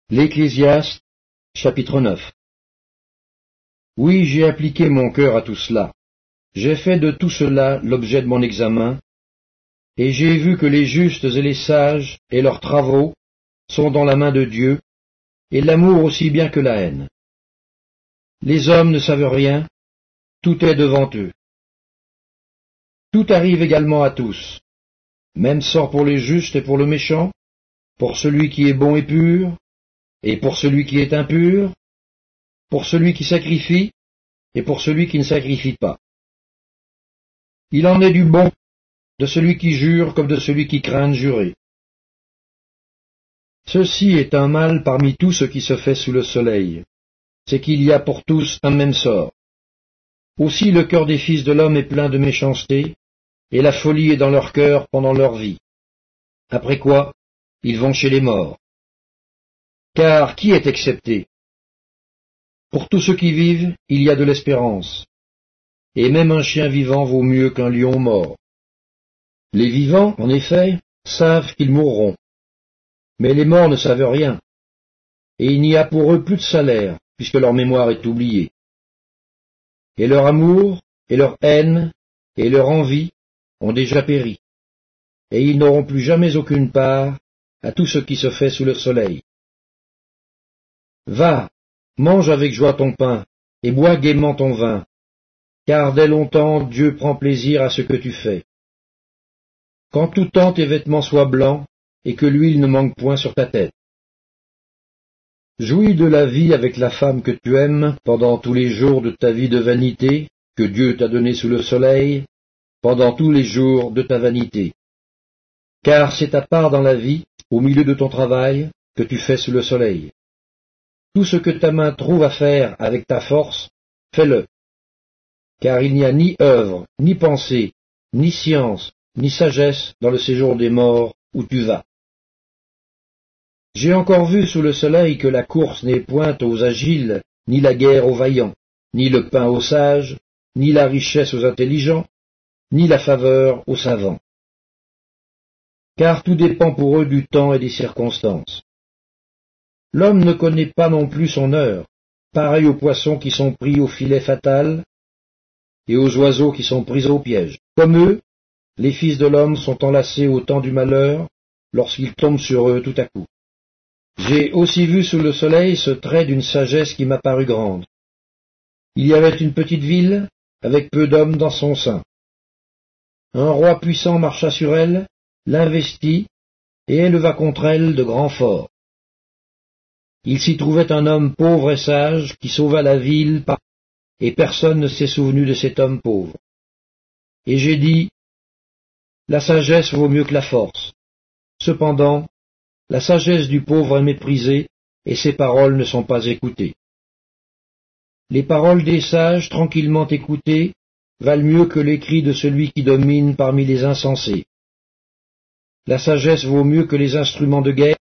L'Ecclésiaste, chapitre 9. Oui, j'ai appliqué mon cœur à tout cela. J'ai fait de tout cela l'objet de mon examen, et j'ai vu que les justes et les sages et leurs travaux sont dans la main de Dieu, et l'amour aussi bien que la haine. Les hommes ne savent rien, tout est devant eux. Tout arrive également à tous, même sort pour les justes et pour le méchant, pour celui qui est bon et pur, et pour celui qui est impur, pour celui qui sacrifie, et pour celui qui ne sacrifie pas. Il en est du bon, de celui qui jure comme de celui qui craint de jurer. Ceci est un mal parmi tout ce qui se fait sous le soleil, c'est qu'il y a pour tous un même sort. Aussi le cœur des fils de l'homme est plein de méchanceté, et la folie est dans leur cœur pendant leur vie. Après quoi, ils vont chez les morts. Car qui est excepté? Pour tous ceux qui vivent, il y a de l'espérance, et même un chien vivant vaut mieux qu'un lion mort. Les vivants, en effet, savent qu'ils mourront, mais les morts ne savent rien, et il n'y a pour eux plus de salaire, puisque leur mémoire est oubliée. Et leur amour, et leur haine, et leur envie ont déjà péri, et ils n'auront plus jamais aucune part à tout ce qui se fait sous le soleil. Va, mange avec joie ton pain, et bois gaiement ton vin, car dès longtemps Dieu prend plaisir à ce que tu fais. Qu'en tout temps tes vêtements soient blancs, et que l'huile ne manque point sur ta tête. Jouis de la vie avec la femme que tu aimes pendant tous les jours de ta vie de vanité, que Dieu t'a donnée sous le soleil, pendant tous les jours de ta vanité. Car c'est ta part dans la vie, au milieu de ton travail, que tu fais sous le soleil. Tout ce que ta main trouve à faire avec ta force, fais-le. Car il n'y a ni œuvre, ni pensée, ni science, ni sagesse dans le séjour des morts où tu vas. J'ai encore vu sous le soleil que la course n'est point aux agiles, ni la guerre aux vaillants, ni le pain aux sages, ni la richesse aux intelligents, ni la faveur aux savants. Car tout dépend pour eux du temps et des circonstances. L'homme ne connaît pas non plus son heure, pareil aux poissons qui sont pris au filet fatal, et aux oiseaux qui sont pris au piège. Comme eux, les fils de l'homme sont enlacés au temps du malheur, lorsqu'ils tombent sur eux tout à coup. J'ai aussi vu sous le soleil ce trait d'une sagesse qui m'a paru grande. Il y avait une petite ville, avec peu d'hommes dans son sein. Un roi puissant marcha sur elle, l'investit, et éleva contre elle de grands forts. Il s'y trouvait un homme pauvre et sage, qui sauva la ville, et personne ne s'est souvenu de cet homme pauvre. Et j'ai dit, la sagesse vaut mieux que la force. Cependant, la sagesse du pauvre est méprisée, et ses paroles ne sont pas écoutées. Les paroles des sages, tranquillement écoutées, valent mieux que les cris de celui qui domine parmi les insensés. La sagesse vaut mieux que les instruments de guerre,